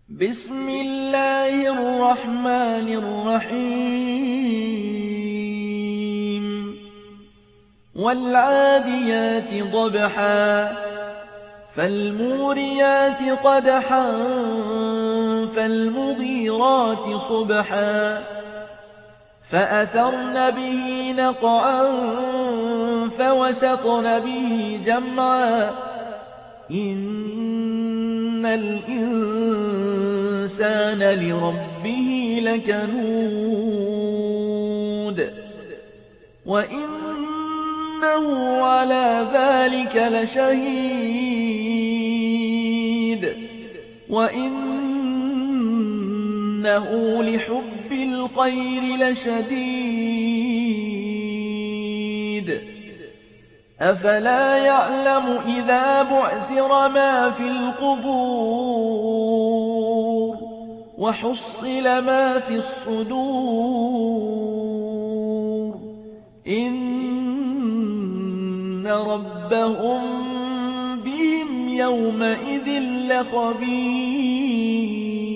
بسم الله الرحمن الرحيم والعاديات ضبحا فالموريات قدحا فالمغيرات صبحا فأثرن به نقعا فوسطن به جمعا إن الإنسان لربه لكنود وإنه على ذلك لشهيد وإنه لحب الخير لشديد أفلا يعلم إذا بعثر ما في القبور وحصل ما في الصدور إن ربهم بهم يومئذ لخبير